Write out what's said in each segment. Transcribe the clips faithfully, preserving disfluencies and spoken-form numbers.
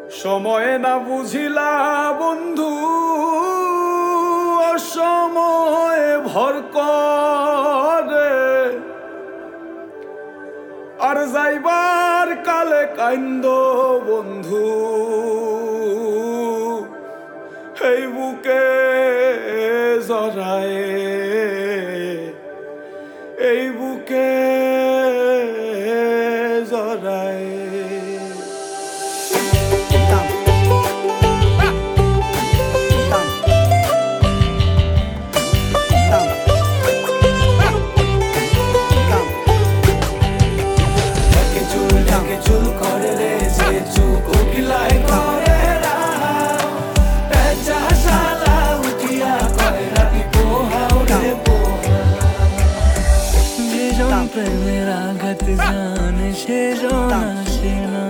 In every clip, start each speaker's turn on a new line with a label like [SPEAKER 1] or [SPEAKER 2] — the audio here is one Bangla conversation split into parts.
[SPEAKER 1] সময় না বুঝিলা বন্ধু, অসময়ে ভর করে, আর যাইবার কালে কান্দ বন্ধু, এই বুকে জড়ায়, এই বুকে জড়ায়।
[SPEAKER 2] প্রেমের আঘাত জানে সে জন আসে না,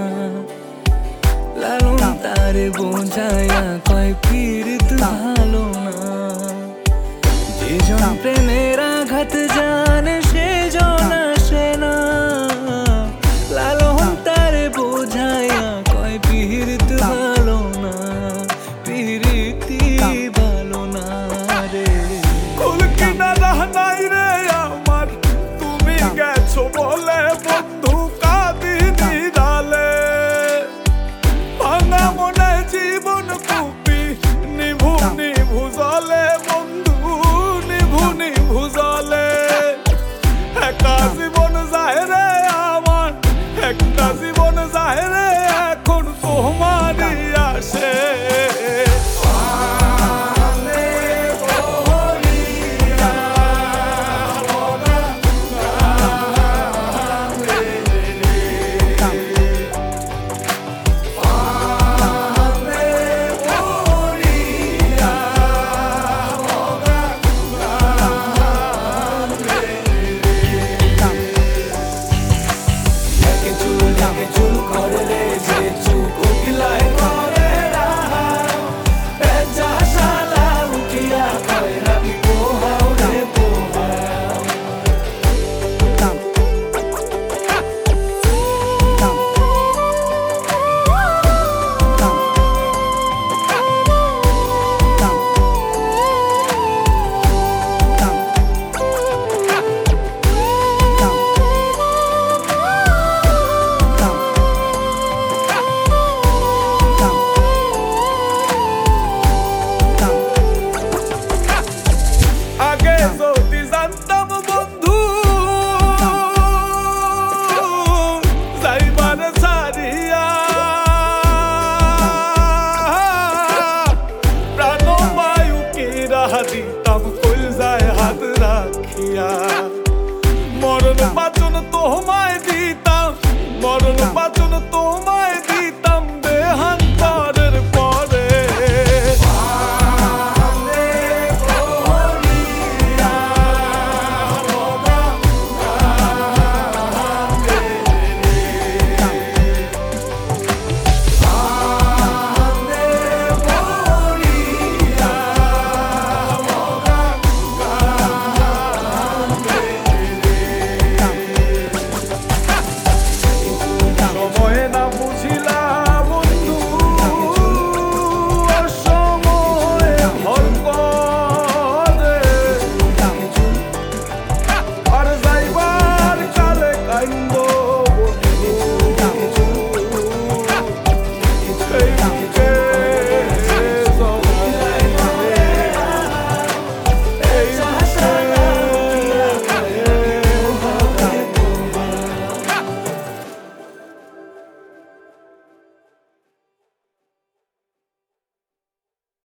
[SPEAKER 2] লালন তারে বোঝায়া কয় পীড়িত ভালো না। যে জন প্রেমের আঘাত জানে সে জন আসে না, লালন তারে বোঝায়া কয় পীড়িত ভালো না, পীড়িতি ভালো না রে।
[SPEAKER 1] কুল কিনারা নাই রে আমার, তুমি গেছো বলে বন্ধু কাঁদি নিরালে, ভাঙা মনে জীবন কুপি নিভু নিভু জলে বন্ধু, নিভু নিভু জলে। একটা জীবন যায় রে আমার, একটা জীবন যায় রে এখন তোমারই আসে।